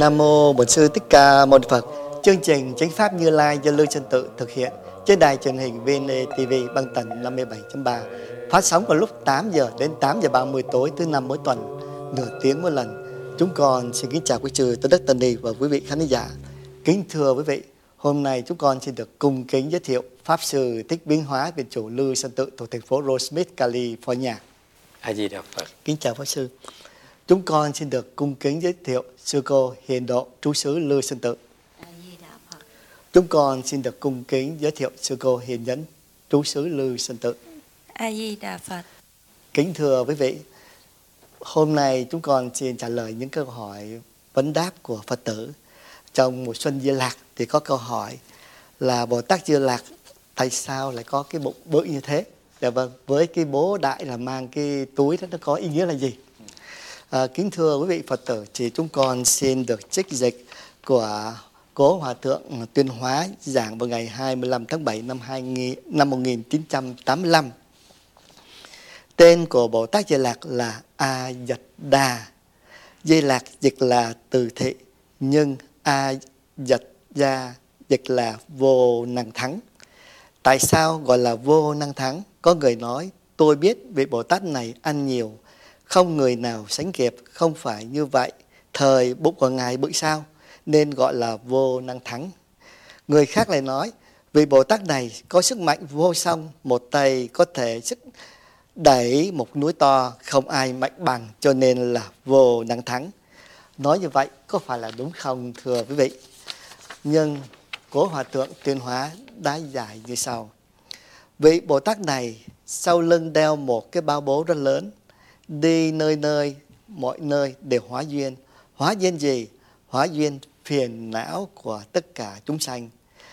Nam mô Bổn Sư Thích Ca Mâu Ni Phật. Chương trình Chánh pháp Như Lai do Lưu Chân Tự thực hiện trên đài truyền hình VNTV băng tần 57.3, phát sóng vào lúc 8 giờ đến 8 giờ 30 tối thứ năm mỗi tuần, nửa tiếng một lần. Chúng con xin kính chào quý chư Tôn Đức Tân Ni và quý vị khán giả. Kính thưa quý vị, hôm nay chúng con xin được cung kính giới thiệu Pháp Sư Thích Biến Hóa, Viện chủ Lưu Chân Tự thuộc thành phố Rosemead, California. A Di Đà Phật. Kính chào Pháp Sư. Chúng con xin được cung kính giới thiệu Sư cô Hiền Độ, trú xứ Lưu Sơn Tự. A Di Đà Phật. Chúng con xin được cung kính giới thiệu Sư cô Hiền Nhẫn, trú xứ Lưu Sơn Tự. A Di Đà Phật. Kính thưa quý vị, hôm nay chúng con xin trả lời những câu hỏi vấn đáp của Phật tử. Trong mùa xuân Di Lạc thì có câu hỏi là Bồ Tát Di Lạc tại sao lại có cái bụng bự như thế? Dạ vâng, với cái bố đại là mang cái túi đó nó có ý nghĩa là gì? Kính thưa quý vị Phật tử, thì chúng con xin được trích dịch của Cố Hòa Thượng Tuyên Hóa giảng vào ngày 25 tháng 7 năm 1985. Tên của Bồ Tát Di Lạc là A Dật Đà. Di Lạc dịch là từ thị, nhưng A Dật Gia dịch là vô năng thắng. Tại sao gọi là vô năng thắng? Có người nói, tôi biết vị Bồ Tát này ăn nhiều, không người nào sánh kịp, không phải như vậy. Thời bụng của Ngài bự sao, nên gọi là vô năng thắng. Người khác lại nói, vị Bồ Tát này có sức mạnh vô song, một tay có thể sức đẩy một núi to, không ai mạnh bằng, cho nên là vô năng thắng. Nói như vậy có phải là đúng không thưa quý vị? Nhưng Cố Hòa Thượng Tuyên Hóa đã giải như sau. Vị Bồ Tát này sau lưng đeo một cái bao bố rất lớn, đi nơi nơi, mọi nơi đều hóa duyên. Hóa duyên gì? Hóa duyên phiền não của tất cả chúng sanh.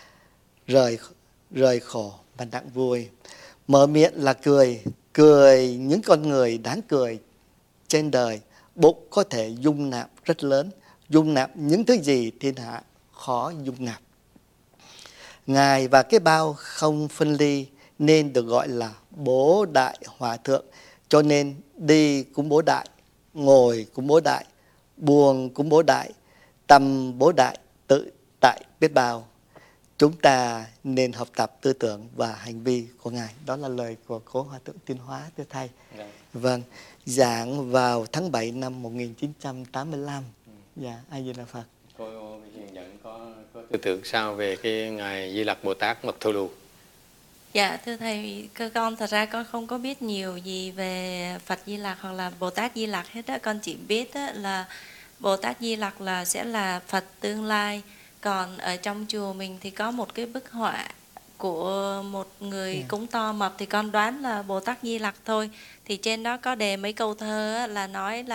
Rời khổ và đặng vui. Mở miệng là cười, cười những con người đáng cười trên đời. Bụng có thể dung nạp rất lớn, dung nạp những thứ gì thiên hạ khó dung nạp. Ngài và cái bao không phân ly nên được gọi là Bố Đại Hòa Thượng. Cho nên đi cũng bố đại, ngồi cũng bố đại, buồn cũng bố đại, tâm bố đại, tự tại biết bao. Chúng ta nên học tập tư tưởng và hành vi của Ngài. Đó là lời của Cố Hòa Thượng Tuyên Hóa, thưa thầy. Vâng, giảng vào tháng 7 năm 1985. Dạ, A Di Đà Phật. Cô Hiền Nhẫn có tư tưởng sao về cái Ngài Di Lặc Bồ Tát Mộc Thù Lù? Dạ thưa thầy, con thật ra con không có biết nhiều gì về Phật Di Lặc hoặc là Bồ Tát Di Lặc hết á. Con chỉ biết á, là Bồ Tát Di Lặc là sẽ là Phật tương lai. Còn ở trong chùa mình thì có một cái bức họa của một người cúng to mập, thì con đoán là Bồ Tát Di Lặc thôi. Thì trên đó có đề mấy câu thơ á, là nói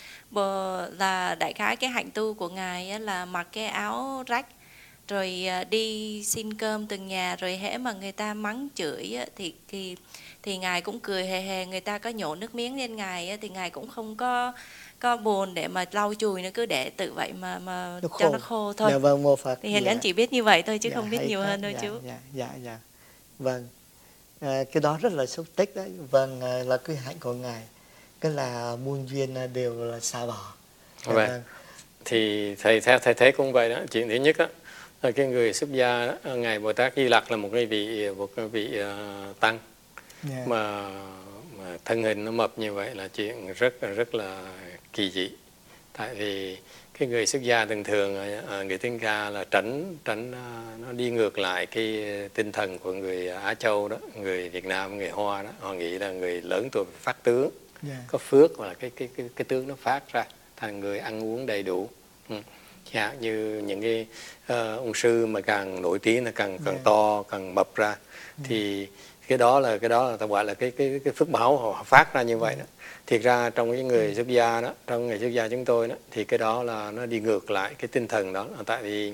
là đại khái cái hạnh tu của Ngài á, là mặc cái áo rách, rồi đi xin cơm từng nhà, rồi hễ mà người ta mắng chửi á, thì Ngài cũng cười hề hề. Người ta có nhổ nước miếng lên Ngài á, thì Ngài cũng không có buồn để mà lau chùi, nó cứ để tự vậy mà cho nó khô thôi. Dạ vâng, mô Phật. Thì Hiền Nhẫn chỉ biết như vậy thôi chứ dạ, không biết nhiều hơn thôi dạ, chú. Dạ. Vâng, cái đó rất là xúc tích đấy. Vâng, là cái hạnh của Ngài, cái là muôn duyên đều là xa bỏ. Vâng. Thì thầy theo thầy thấy cũng vậy đó. Chuyện thứ nhất á, là cái người xuất gia đó, Ngài Bồ Tát Di Lặc là một cái vị tăng mà thân hình nó mập như vậy là chuyện rất là kỳ dị. Tại vì cái người xuất gia thường thường người Thích Ca là tránh nó đi ngược lại cái tinh thần của người Á Châu đó, người Việt Nam, người Hoa đó. Họ nghĩ là người lớn tuổi phát tướng, có phước, và cái tướng nó phát ra thành người ăn uống đầy đủ. Dạ, như những cái ông sư mà càng nổi tiếng là càng to, càng mập ra, thì cái đó là ta gọi là cái phước báo họ phát ra như vậy đó. Thiệt ra trong cái người xuất gia đó, trong người xuất gia chúng tôi đó, thì cái đó là nó đi ngược lại cái tinh thần đó. Tại vì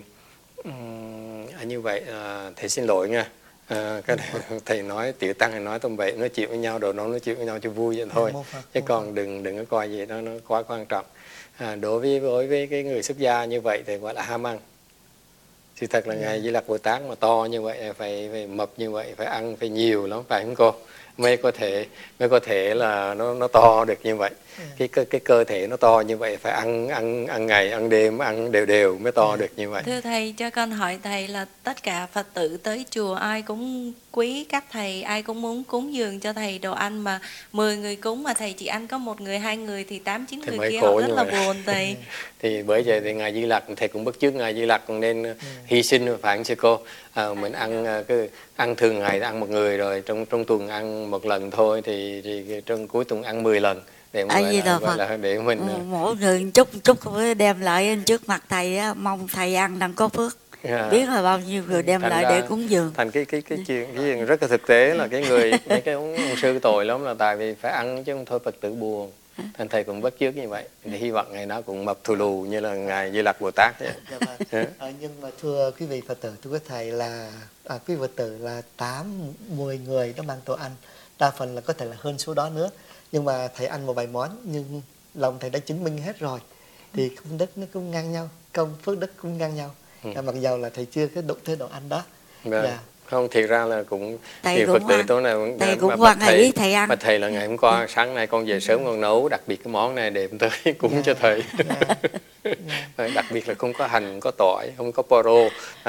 như vậy thầy xin lỗi nha. Cái thầy nói tiểu tăng, thầy nói tầm bậy, nói chuyện với nhau đồ nó nói chuyện với nhau cho vui vậy thôi, chứ còn đừng có coi gì nó quá quan trọng. Đối với cái người xuất gia như vậy thì gọi là ham ăn. Sự thật là Ngài Di Lặc Bồ Tát mà to như vậy, phải mập như vậy, phải ăn phải nhiều lắm, phải không cô? mới có thể là nó to được như vậy. Cái cơ thể nó to như vậy phải ăn ngày ăn đêm, ăn đều đều mới to được như vậy. Thưa thầy, cho con hỏi thầy là tất cả Phật tử tới chùa ai cũng quý các thầy, ai cũng muốn cúng dường cho thầy đồ ăn, mà 10 người cúng mà thầy chỉ ăn có 1 người 2 người thì 8-9 thì người kia họ rất là buồn thầy. Thì bởi vậy thì ngài Di Lặc, thầy cũng bắt chước ngài Di Lặc nên hy sinh, phải không sư cô? Mình ăn thường ngày ăn 1 người, rồi trong tuần ăn 1 lần thôi, thì trong cuối tuần ăn 10 lần để gọi là để mình mỗi người chút đem lại trước mặt thầy á, mong thầy ăn đặng có phước. Biết là bao nhiêu người đem lại để cúng dường. Thành cái chuyện rất là thực tế là mấy cái ông sư tội lắm, là tại vì phải ăn chứ không thôi Phật tử buồn. Thành thầy cũng bắt chước như vậy, để hy vọng ngày nào cũng mập thù lù như là ngài Di Lặc Bồ Tát vậy. Nhưng mà thưa quý vị Phật tử, thưa quý thầy, là quý Phật tử là 8-10 người đó mang đồ ăn, đa phần là có thể là hơn số đó nữa, nhưng mà thầy ăn một vài món nhưng lòng thầy đã chứng minh hết rồi, thì công đức nó cũng ngang nhau, công phước đức cũng ngang nhau. Mặc dầu là thầy chưa có đụng tới đồ ăn đó. Không, thì ra là cũng thầy Phật tử tối này thầy cũng quan hệ thầy ăn. Mà thầy là ngày hôm qua sáng nay con về sớm con nấu đặc biệt cái món này để tới cúng cho thầy. Đặc biệt là không có hành, không có tỏi, không có poro,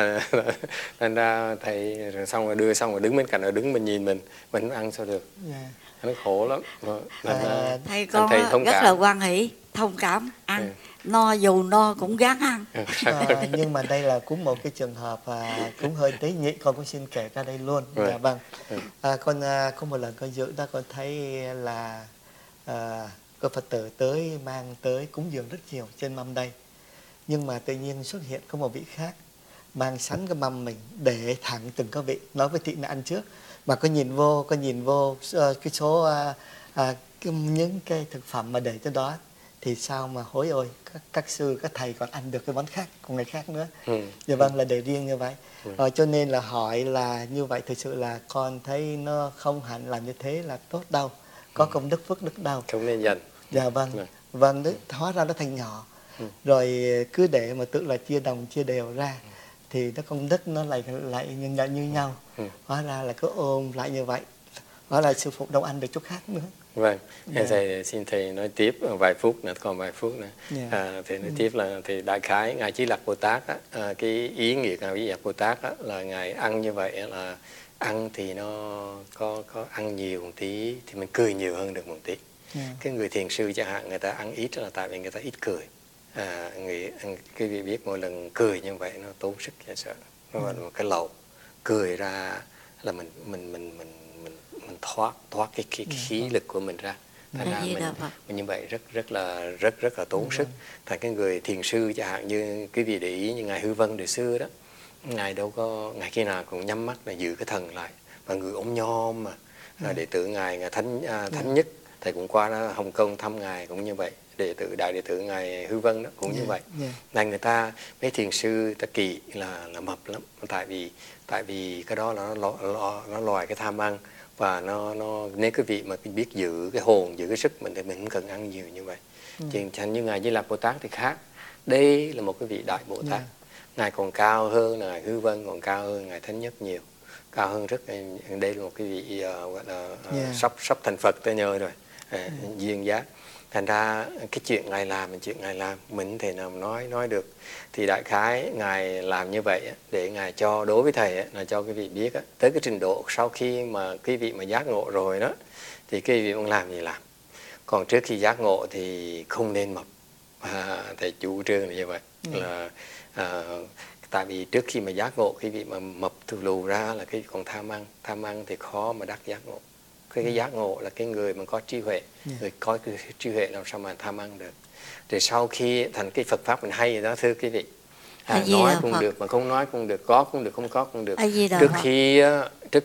nên ra thầy xong rồi đưa xong rồi đứng bên cạnh, rồi đứng mình nhìn mình ăn sao được. Nó khổ lắm. Thầy con rất là quan hỷ, thông cảm, ăn no dù no cũng gắng ăn. Nhưng mà đây là cũng một cái trường hợp cũng hơi tế nhị, con cũng xin kể ra đây luôn. Dạ vâng. Con có một lần con dự đó, con thấy là có Phật tử mang tới cúng dường rất nhiều trên mâm đây, nhưng mà tự nhiên xuất hiện có một vị khác mang sẵn cái mâm mình để thẳng từng cái vị, nói với thị là ăn trước, mà con nhìn vô cái số những cái thực phẩm mà để cho đó, thì sao mà hối ôi, các sư các thầy còn ăn được cái món khác của người khác nữa. Dạ vâng, là để riêng như vậy. Cho nên là hỏi là như vậy, thực sự là con thấy nó không hẳn làm như thế là tốt đâu, có công đức phước đức đâu, không nên dành. Dạ vâng. Vâng, đấy, hóa ra nó thành nhỏ, rồi cứ để mà tự là chia đồng chia đều ra, thì nó công đức nó lại như nhau. Hóa ra là cứ ôm lại như vậy, hóa ra sư phụ đâu ăn được chút khác nữa. Vâng, thầy xin thầy nói tiếp vài phút nữa, còn vài phút nữa. Thầy nói tiếp là thì đại khái ngài Di Lặc Bồ Tát cái ý nghĩa ngài Di Lặc Bồ Tát là ngài ăn như vậy là ăn thì nó có ăn nhiều một tí thì mình cười nhiều hơn được một tí. Cái người thiền sư chẳng hạn, người ta ăn ít là tại vì người ta ít cười. Cái vị biết mỗi lần cười như vậy nó tốn sức cho sợ, nó là một cái lầu cười ra là mình thoát cái khí lực của mình ra. Thành ra mình như vậy rất là tốn sức. Thành cái người thiền sư chẳng hạn như quý vị để ý như ngài Hư Vân đời xưa đó, ngài đâu có, ngài khi nào cũng nhắm mắt là giữ cái thần lại, và người ốm nhom mà đệ tử ngài Thánh Nhất, thầy cũng qua Hồng Kông thăm ngài cũng như vậy, đại đệ tử ngài Hư Vân đó cũng như vậy. Nên người ta mấy thiền sư ta kỳ là mập lắm, tại vì cái đó là nó loài cái tham ăn, và nó nếu cái vị mà biết giữ cái hồn, giữ cái sức mình thì mình không cần ăn nhiều như vậy. Chẳng như ngài Di Lặc Bồ Tát thì khác, đây là một cái vị đại Bồ Tát, ngài còn cao hơn ngài Hư Vân, còn cao hơn ngài Thánh Nhất nhiều, cao hơn rất. Đây là một cái vị gọi là sắp thành Phật tới nhờ rồi, duyên giác. Thành ra cái chuyện ngài làm mình thì nào nói được. Thì đại khái ngài làm như vậy để ngài cho, đối với thầy là cho cái vị biết tới cái trình độ sau khi mà cái vị mà giác ngộ rồi đó, thì cái vị muốn làm gì làm, còn trước khi giác ngộ thì không nên mập. Thầy chủ trương là như vậy. Là tại vì trước khi mà giác ngộ, cái vị mà mập thù lù ra là cái còn tham ăn thì khó mà đắc giác ngộ. Cái giác ngộ là cái người mà có trí huệ, người có cái trí huệ làm sao mà tham ăn được. Rồi sau khi thành cái Phật pháp mình hay rồi đó thưa quý vị, nói cũng được mà không nói cũng được, có cũng được không có cũng được. Trước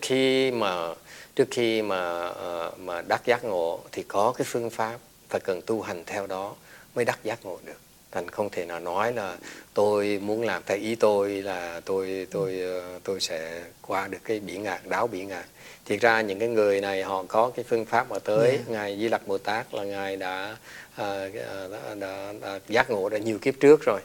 khi mà đắc giác ngộ thì có cái phương pháp phải cần tu hành theo đó mới đắc giác ngộ được. Thành không thể nào nói là tôi muốn làm theo ý tôi là tôi sẽ qua được cái bỉ ngạn, đáo bỉ ngạn. Thiệt ra những cái người này họ có cái phương pháp mà tới ngài Di Lặc Bồ Tát là ngài đã giác ngộ đã nhiều kiếp trước rồi.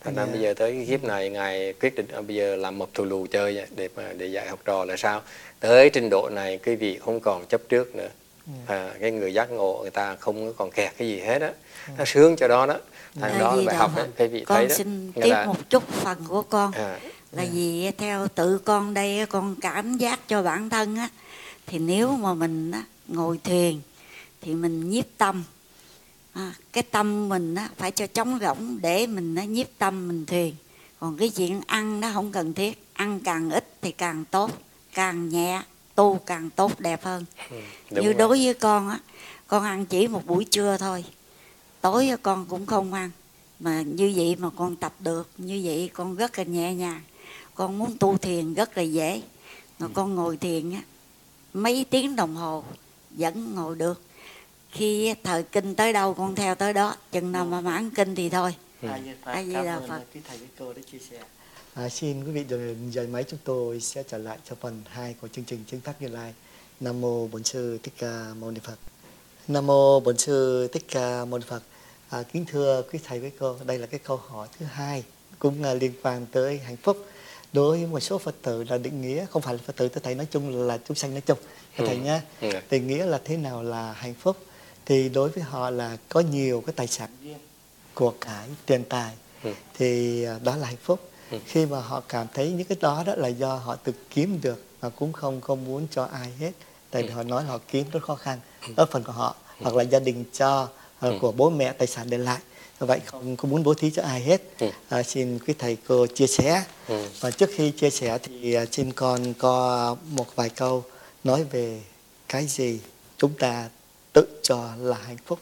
Thành ra bây giờ tới cái kiếp này ngài quyết định bây giờ làm mập thù lù chơi để dạy học trò là sao tới trình độ này quý vị không còn chấp trước nữa. Cái người giác ngộ người ta không còn kẹt cái gì hết á, nó sướng cho đó đó. Thành đó là bài học đấy, quý vị thấy đó. Con xin tiếp một chút phần của con là vì theo tự con đây con cảm giác cho bản thân á, thì nếu mà mình á, ngồi thiền thì mình nhiếp tâm, cái tâm mình á, phải cho trống rỗng để mình á, nhiếp tâm mình thiền. Còn cái chuyện ăn nó không cần thiết, ăn càng ít thì càng tốt, càng nhẹ tu càng tốt đẹp hơn. Như rồi. Đối với con á, con ăn chỉ một buổi trưa thôi, tối con cũng không ăn, mà như vậy mà con tập được, như vậy con rất là nhẹ nhàng. Con muốn tu thiền rất là dễ, mà con ngồi thiền á mấy tiếng đồng hồ vẫn ngồi được. Khi thời kinh tới đâu con theo tới đó, chừng nào mà mãn kinh thì thôi. Cảm ơn quý thầy với cô đã chia sẻ. Xin quý vị dời máy, chúng tôi sẽ trở lại cho phần 2 của chương trình Chứng Pháp Như Lai. Nam mô Bổn Sư Thích Ca Mâu Ni Phật. Nam mô Bổn Sư Thích Ca Mâu Ni Phật. Kính thưa quý thầy với cô, đây là cái câu hỏi thứ hai cũng liên quan tới hạnh phúc. Đối với một số Phật tử là định nghĩa, không phải là Phật tử, tôi thấy nói chung là chúng sanh nói chung, thầy nhá. Định nghĩa là thế nào là hạnh phúc? Thì đối với họ là có nhiều cái tài sản riêng, của cải, tiền tài, thì đó là hạnh phúc. Khi mà họ cảm thấy những cái đó là do họ tự kiếm được, mà cũng không muốn cho ai hết, tại vì họ nói là họ kiếm rất khó khăn, đó phần của họ, hoặc là gia đình cho, của bố mẹ tài sản để lại, vậy không muốn bố thí cho ai hết. Xin quý thầy cô chia sẻ. Và trước khi chia sẻ thì xin con có một vài câu nói về cái gì chúng ta tự cho là hạnh phúc.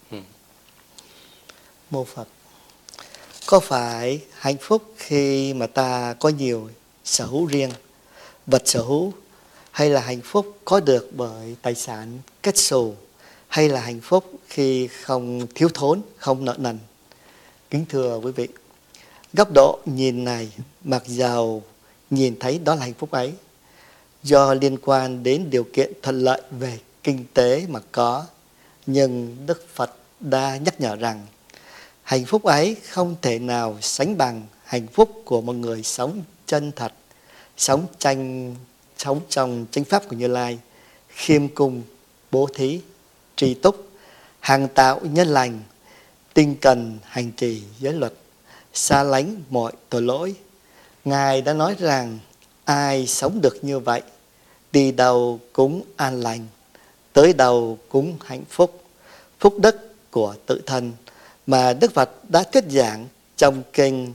Mô Phật. Có phải hạnh phúc khi mà ta có nhiều sở hữu riêng, vật sở hữu, hay là hạnh phúc có được bởi tài sản kết xù, hay là hạnh phúc khi không thiếu thốn, không nợ nần? Kính thưa quý vị, góc độ nhìn này mặc dầu nhìn thấy đó là hạnh phúc ấy, do liên quan đến điều kiện thuận lợi về kinh tế mà có, nhưng Đức Phật đã nhắc nhở rằng hạnh phúc ấy không thể nào sánh bằng hạnh phúc của một người sống chân thật, sống trong chánh pháp của Như Lai, khiêm cung, bố thí, trì túc, hàng tạo nhân lành, tinh cần hành trì giới luật, xa lánh mọi tội lỗi. Ngài đã nói rằng ai sống được như vậy, đi đâu cũng an lành, tới đâu cũng hạnh phúc, phúc đức của tự thân mà Đức Phật đã thuyết giảng trong kinh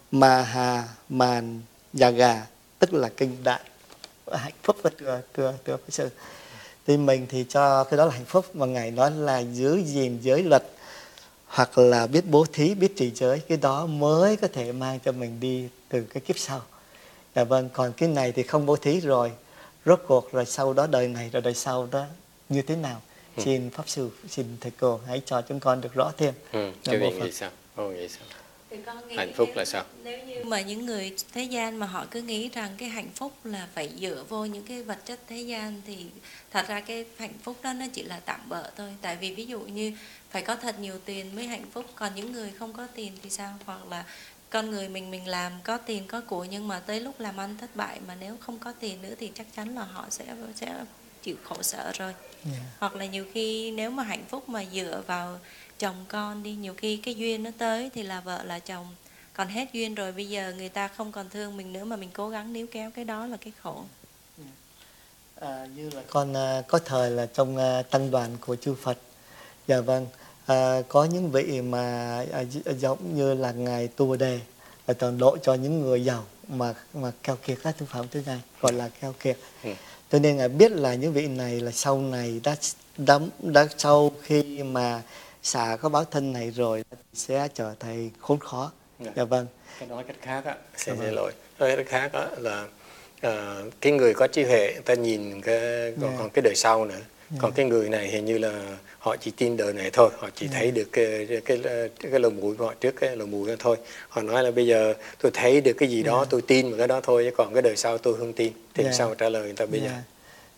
Mahamanyaga, tức là kinh đại hạnh phúc. Và thưa Pháp Sư, thì mình thì cho cái đó là hạnh phúc, mà Ngài nói là giữ gìn giới luật, hoặc là biết bố thí, biết trì giới, cái đó mới có thể mang cho mình đi từ cái kiếp sau. Vâng, còn cái này thì không bố thí rồi, rốt cuộc rồi sau đó đời này rồi đời sau đó như thế nào? Xin Pháp Sư, xin Thầy cô hãy cho chúng con được rõ thêm. Chứ vì nghĩ sao? Nghĩ sao? Hạnh phúc là sao? Nếu như mà những người thế gian mà họ cứ nghĩ rằng cái hạnh phúc là phải dựa vô những cái vật chất thế gian, thì thật ra cái hạnh phúc đó nó chỉ là tạm bợ thôi. Tại vì ví dụ như phải có thật nhiều tiền mới hạnh phúc, còn những người không có tiền thì sao? Hoặc là con người mình làm có tiền có của, nhưng mà tới lúc làm ăn thất bại, mà nếu không có tiền nữa thì chắc chắn là họ sẽ chịu khổ sở rồi. Hoặc là nhiều khi nếu mà hạnh phúc mà dựa vào chồng con đi, nhiều khi cái duyên nó tới thì là vợ là chồng, còn hết duyên rồi, bây giờ người ta không còn thương mình nữa mà mình cố gắng níu kéo, cái đó là cái khổ. Như là con có thời là trong tăng đoàn của chư Phật, dạ vâng, có những vị mà giống như là Ngài Tu Bồ Đề là toàn độ cho những người giàu mà keo kiệt các thực phẩm thứ này, gọi là keo kiệt. Cho nên Ngài biết là những vị này là sau này đã sau khi mà xả có báo thân này rồi sẽ trở thành khốn khó. Dạ vâng. Cái nói cách khác á, xin lỗi. Nói cách khác á là cái người có trí huệ người ta nhìn còn cái đời sau nữa. Còn cái người này hình như là họ chỉ tin đời này thôi, họ chỉ thấy được cái lồng mũi của họ trước cái lồng mũi đó thôi. Họ nói là bây giờ tôi thấy được cái gì đó, tôi tin vào cái đó thôi, chứ còn cái đời sau tôi không tin. Thì sao mà trả lời người ta bây giờ?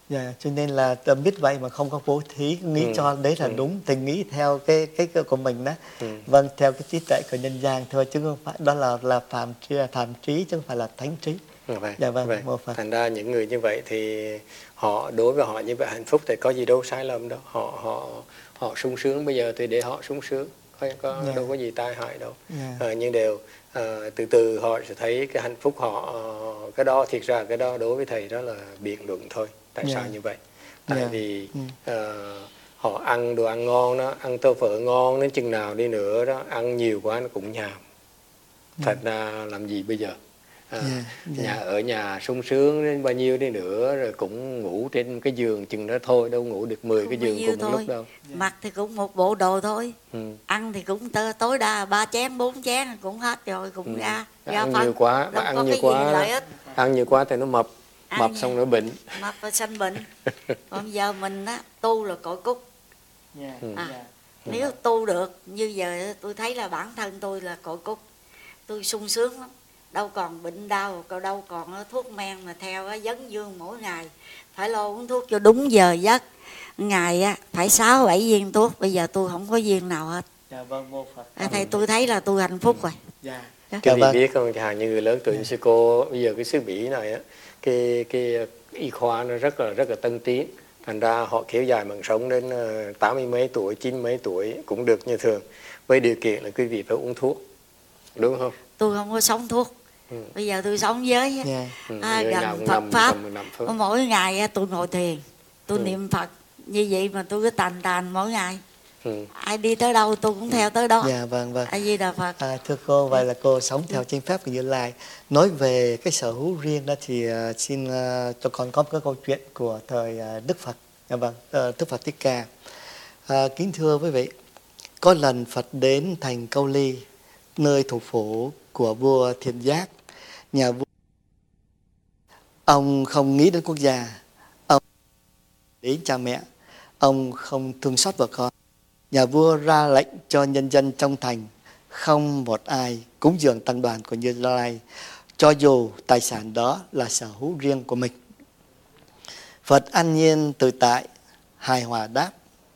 Dạ, cho nên là tâm biết vậy mà không có bố thí, nghĩ cho đấy là đúng, thì nghĩ theo cái của mình đó. Vâng, theo cái trí tuệ của nhân gian thôi, chứ không phải đó là phàm trí chứ không phải là thánh trí. Dạ vâng, mô Phật. Thành ra những người như vậy thì họ, đối với họ như vậy hạnh phúc thì có gì đâu sai lầm đâu. Họ sung sướng bây giờ thì để họ sung sướng, đâu có gì tai hại đâu. Nhưng đều từ từ họ sẽ thấy cái hạnh phúc họ, cái đó thiệt ra cái đó đối với thầy đó là biện luận thôi. Tại sao như vậy? Tại vì họ ăn đồ ăn ngon đó, ăn tô phở ngon đến chừng nào đi nữa đó, ăn nhiều quá nó cũng nhàm. Thật ra làm gì bây giờ? Ở nhà sung sướng đến bao nhiêu đi nữa rồi cũng ngủ trên cái giường chừng đó thôi, đâu ngủ được 10 cái giường cùng một lúc đâu. Mặc thì cũng một bộ đồ thôi. Ăn thì cũng tối đa 3 chén 4 chén cũng hết rồi, cũng ra ăn nhiều quá, mà ăn nhiều quá thì nó mập xong nó bệnh. Mập và sanh bệnh. Còn giờ mình á tu là cội cúc. Nếu tu được như giờ tôi thấy là bản thân tôi là cội cúc, tôi sung sướng lắm, đâu còn bệnh đau, đâu còn thuốc men mà theo vấn dương mỗi ngày phải lo uống thuốc cho đúng giờ giấc. Ngày á phải 6-7 viên thuốc, bây giờ tôi không có viên nào hết. Dạ vâng, mô Phật. Thầy tôi thấy là tôi hạnh phúc rồi. Dạ. Cái gì biết không, chẳng hạn như người lớn tuổi như sư cô bây giờ cái xứ Mỹ này á, cái y khoa nó rất là tân tiến, thành ra họ kéo dài mạng sống đến 80 mấy tuổi, 90 mấy tuổi cũng được như thường, với điều kiện là quý vị phải uống thuốc, đúng không? Tôi không có sống thuốc. Bây giờ tôi sống với gần Phật pháp. Mỗi ngày tôi ngồi thiền, tôi niệm Phật như vậy mà tôi cứ tàn mỗi ngày. Ai đi tới đâu tôi cũng theo tới đó. Dạ vâng. A Di Đà Phật. Thưa cô, vậy là cô sống theo chánh pháp của Như Lai. Nói về cái sở hữu riêng đó thì xin cho con có một cái câu chuyện của thời Đức Phật. Dạ vâng, Đức Phật Thích Ca. Kính thưa quý vị, có lần Phật đến thành Câu Ly, nơi thủ phủ của vua Thiện Giác. Nhà vua, ông không nghĩ đến quốc gia, ông đến cha mẹ, ông không thương xót vợ con. Nhà vua ra lệnh cho nhân dân trong thành không một ai cúng dường tăng đoàn của Như Lai, cho dù tài sản đó là sở hữu riêng của mình. Phật an nhiên tự tại, hài hòa đáp: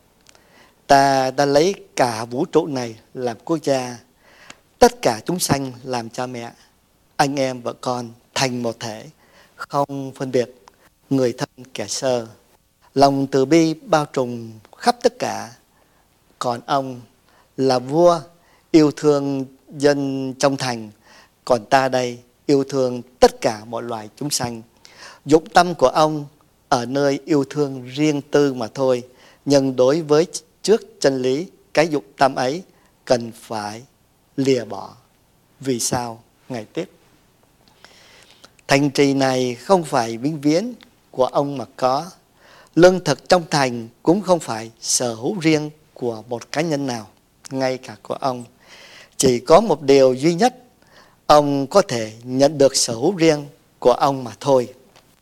ta đã lấy cả vũ trụ này làm quốc gia, tất cả chúng sanh làm cha mẹ, anh em vợ con thành một thể, không phân biệt người thân kẻ sơ. Lòng từ bi bao trùm khắp tất cả. Còn ông là vua yêu thương dân trong thành, còn ta đây yêu thương tất cả mọi loài chúng sanh. Dụng tâm của ông ở nơi yêu thương riêng tư mà thôi, nhưng đối với trước chân lý, cái dụng tâm ấy cần phải lìa bỏ. Vì sao? Ngài tiếp: thành trì này không phải vĩnh viễn của ông mà có, lương thực trong thành cũng không phải sở hữu riêng của một cá nhân nào, ngay cả của ông. Chỉ có một điều duy nhất ông có thể nhận được sở hữu riêng của ông mà thôi.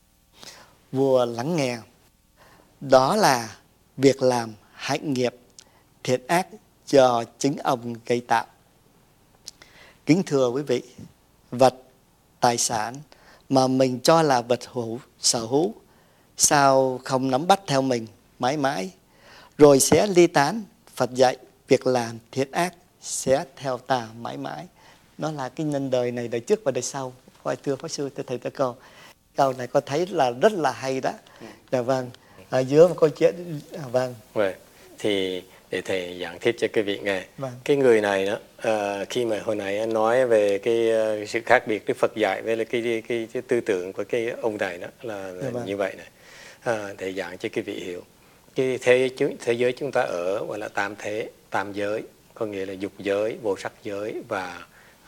Vua lắng nghe: đó là việc làm hạnh nghiệp thiện ác do chính ông gây tạo. Kính thưa quý vị, vật, tài sản mà mình cho là vật sở hữu, sao không nắm bắt theo mình mãi mãi, rồi sẽ ly tán. Phật dạy việc làm thiện ác sẽ theo ta mãi mãi. Nó là cái nhân đời này, đời trước và đời sau. Thưa Pháp Sư, thưa Thầy, thưa cô, câu này con thấy là rất là hay đó. Dạ vâng, ở giữa một câu chuyện. Vâng. Thì để Thầy giảng tiếp cho quý vị nghe. Cái người này đó, khi mà hồi nãy nói về cái sự khác biệt Đức Phật dạy với là cái tư tưởng của cái ông này đó là như vậy này. Thầy giảng cho quý vị hiểu. Cái thế giới chúng ta ở gọi là tam thế, tam giới, có nghĩa là dục giới, vô sắc giới và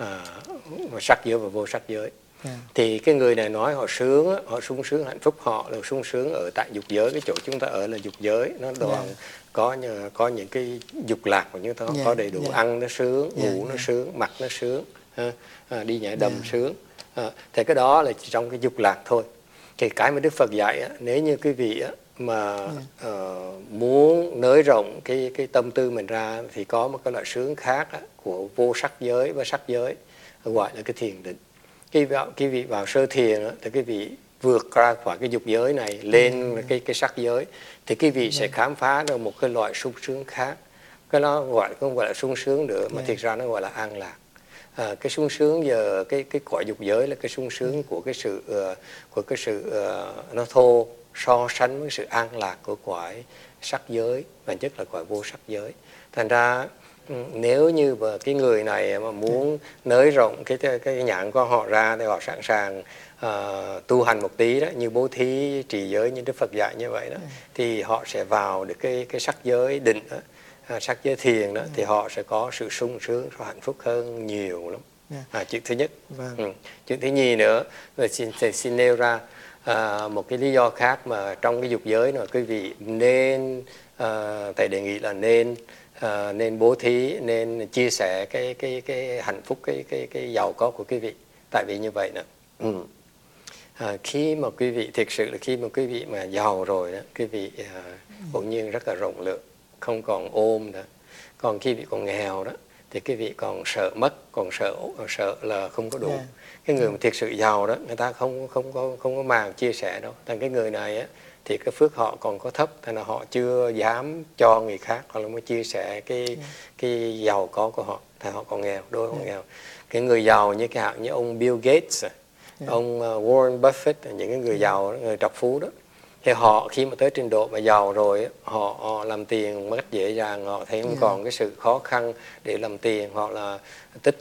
sắc giới và vô sắc giới. Thì cái người này nói họ sướng, họ sung sướng hạnh phúc, họ được sung sướng ở tại dục giới. Cái chỗ chúng ta ở là dục giới, nó đoàn có những cái dục lạc của chúng ta, có đầy đủ, ăn nó sướng, ngủ nó sướng, mặc nó sướng, đi nhảy đầm sướng. Thì cái đó là trong cái dục lạc thôi. Thì cái mà Đức Phật dạy nếu như quý vị mà muốn nới rộng cái tâm tư mình ra thì có một cái loại sướng khác của vô sắc giới và sắc giới, gọi là cái thiền định. Khi quý vị vào sơ thiền thì quý vị vượt ra khỏi cái dục giới này lên cái sắc giới, thì quý vị sẽ khám phá được một cái loại sung sướng khác. Cái nó không gọi là sung sướng nữa, mà thực ra nó gọi là an lạc. Cái sung sướng giờ cái cõi dục giới là cái sung sướng của cái sự nó thô, so sánh với sự an lạc của cõi sắc giới, và nhất là cõi vô sắc giới. Thành ra nếu như mà cái người này mà muốn nới rộng cái nhãn của họ ra, thì họ sẵn sàng tu hành một tí đó, như bố thí, trì giới như Đức Phật dạy như vậy đó, thì họ sẽ vào được cái sắc giới định đó, sắc giới thiền đó, thì họ sẽ có sự sung sướng, sự hạnh phúc hơn nhiều lắm. Chuyện thứ nhất. Chuyện thứ nhì nữa là xin nêu ra một cái lý do khác mà trong cái dục giới mà quý vị nên thầy đề nghị là nên bố thí, nên chia sẻ cái hạnh phúc, cái giàu có của quý vị. Tại vì như vậy nè, khi mà quý vị thực sự là khi mà quý vị mà giàu rồi đó, quý vị bỗng nhiên rất là rộng lượng, không còn ôm nữa. Còn khi vị còn nghèo đó thì quý vị còn sợ mất, còn sợ là không có đủ. Cái người mà thực sự giàu đó, người ta không có màng chia sẻ đâu. Thành cái người này á, thì cái phước họ còn có thấp, thành là họ chưa dám cho người khác, hoặc là mới chia sẻ cái giàu có của họ, thì họ còn nghèo, đôi còn nghèo. Cái người giàu như cái hạng như ông Bill Gates, ông Warren Buffett, những cái người giàu, người trọc phú đó, thì họ khi mà tới trình độ mà giàu rồi, họ làm tiền một cách dễ dàng, họ thấy không còn cái sự khó khăn để làm tiền, hoặc là tích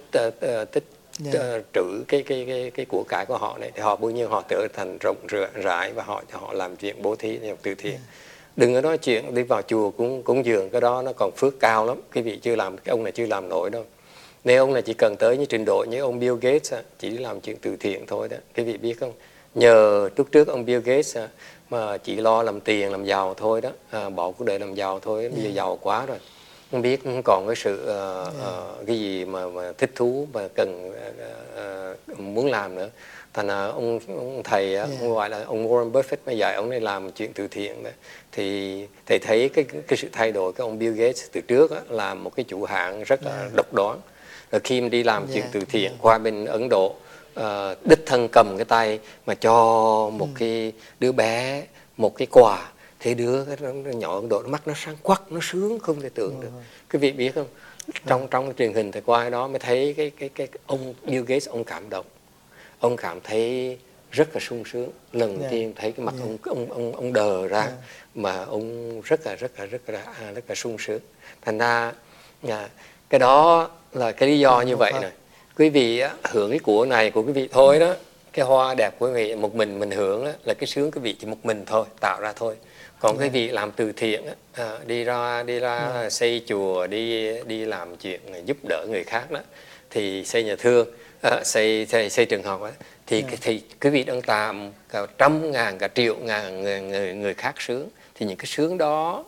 trữ cái của cải của họ này, thì họ bao nhiêu họ trở thành rộng rãi, và họ làm chuyện bố thí, làm từ thiện. Đừng có nói chuyện đi vào chùa cúng dường, cái đó nó còn phước cao lắm. Cái vị chưa làm, cái ông này chưa làm nổi đâu. Nếu ông này chỉ cần tới những trình độ như ông Bill Gates chỉ làm chuyện từ thiện thôi đó, cái vị biết không? Nhờ lúc trước ông Bill Gates mà chỉ lo làm tiền, làm giàu thôi đó, bỏ cuộc đời làm giàu thôi, bây giờ giàu quá rồi, không biết không còn cái sự cái gì mà thích thú mà cần muốn làm nữa. Thành ra ông thầy ông gọi là ông Warren Buffett mới dạy ông này làm chuyện từ thiện đó. Thì thầy thấy cái sự thay đổi của ông Bill Gates từ trước là một cái chủ hãng rất là độc đoán. Rồi khi mà đi làm chuyện từ thiện qua bên Ấn Độ, đích thân cầm cái tay mà cho một cái đứa bé một cái quà, thì đứa cái nhỏ Ấn Độ, mắt nó sáng quắc, nó sướng không thể tưởng được. Quý vị biết không, trong cái truyền hình thầy qua đó mới thấy cái ông Bill Gates, ông cảm động, ông cảm thấy rất là sung sướng. Lần tiên thấy cái mặt ông đờ ra, mà ông rất là sung sướng. Thành ra cái đó là cái lý do như vậy này. Quý vị hưởng cái của này của quý vị thôi đó, cái hoa đẹp của quý vị một mình hưởng đó, là cái sướng quý vị chỉ một mình thôi, tạo ra thôi. Còn quý vị làm từ thiện đi ra xây chùa, đi làm chuyện giúp đỡ người khác đó, thì xây nhà thương, xây trường học đó, thì quý vị đang làm cả trăm ngàn, cả triệu ngàn người khác sướng. Thì những cái sướng đó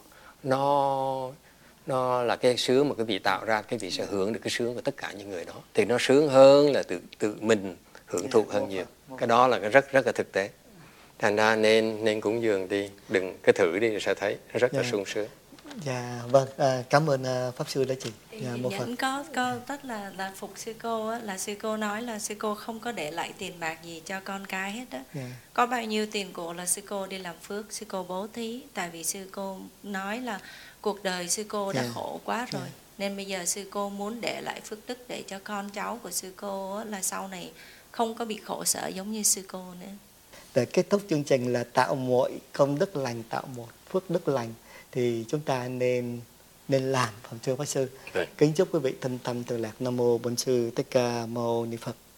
nó là cái sướng mà quý vị tạo ra, quý vị sẽ hưởng được cái sướng của tất cả những người đó. Thì nó sướng hơn là tự mình hưởng thụ hơn nhiều. Cái đó là cái rất là thực tế. Thành ra nên cúng dường đi, đừng cái thử đi rồi sẽ thấy rất là sung sướng. Dạ vâng, cảm ơn pháp sư đã chị. Vẫn có rất là phục sư cô á, là sư cô nói là sư cô không có để lại tiền bạc gì cho con cái hết á. Có bao nhiêu tiền của là sư cô đi làm phước, sư cô bố thí. Tại vì sư cô nói là cuộc đời sư cô đã khổ quá rồi, nên bây giờ sư cô muốn để lại phước đức để cho con cháu của sư cô á, là sau này không có bị khổ sở giống như sư cô nữa. Để kết thúc chương trình là tạo mọi công đức lành, tạo một phước đức lành, thì chúng ta nên làm, phẩm thưa pháp sư. Kính chúc quý vị thân tâm tự lạc. Nam mô Bổn Sư Thích Ca Mâu Ni Phật.